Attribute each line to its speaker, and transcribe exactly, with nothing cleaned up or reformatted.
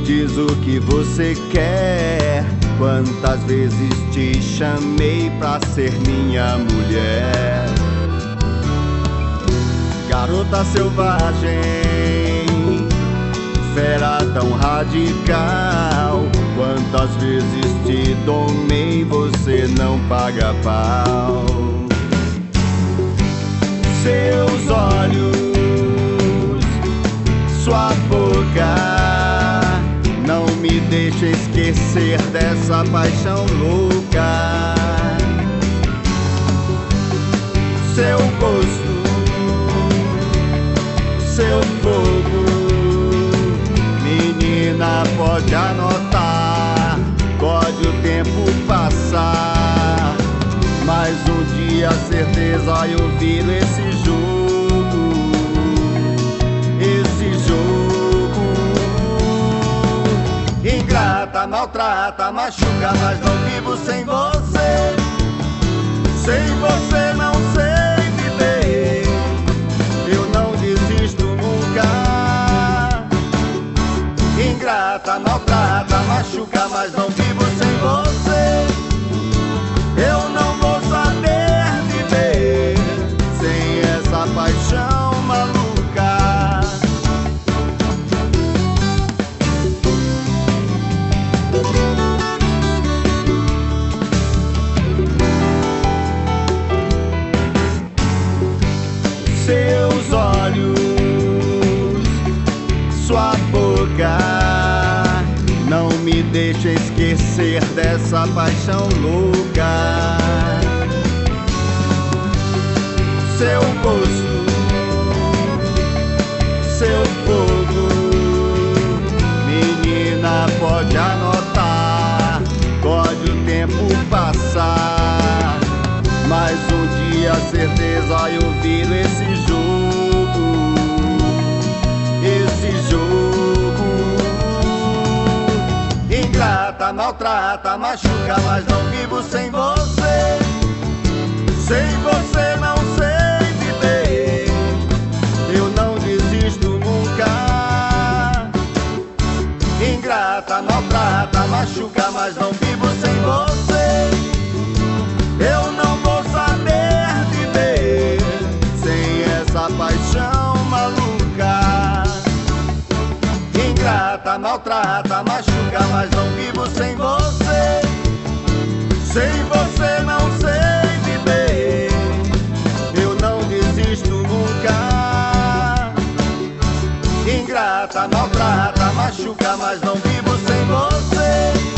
Speaker 1: diz o que você quer. Quantas vezes te chamei pra ser minha mulher. Garota selvagem, fera tão radical. Quantas vezes te domei, você não paga pau. Seus olhos, sua boca, não me deixa esquecer dessa paixão louca. Seu gosto, seu fogo, menina, pode anotar. Pode o tempo passar, mas um dia a certeza eu viro esse jogo, esse jogo. Ingrata, maltrata, machuca, mas não vivo sem você. Sem você não sei viver, eu não desisto nunca. Ingrata, maltrata, machuca, mas não vivo sem você. Eu não vou saber viver sem essa paixão maluca. Seus olhos, sua boca, não me deixa esquecer dessa paixão louca. Seu gosto, seu fogo, menina, pode anotar. Pode o tempo passar, mas um dia a certeza eu viro esse jogo, esse jogo. Ingrata, maltrata, machuca, mas não vivo sem você. Sem você não sei viver, eu não desisto nunca. Ingrata, maltrata, machuca, mas não vivo sem você. Eu não vou saber viver sem essa paixão maluca. Ingrata, maltrata, machuca, mas não vivo sem você. Sem você não sei viver, eu não desisto nunca. Ingrata, maltrata, machuca, mas não vivo sem você.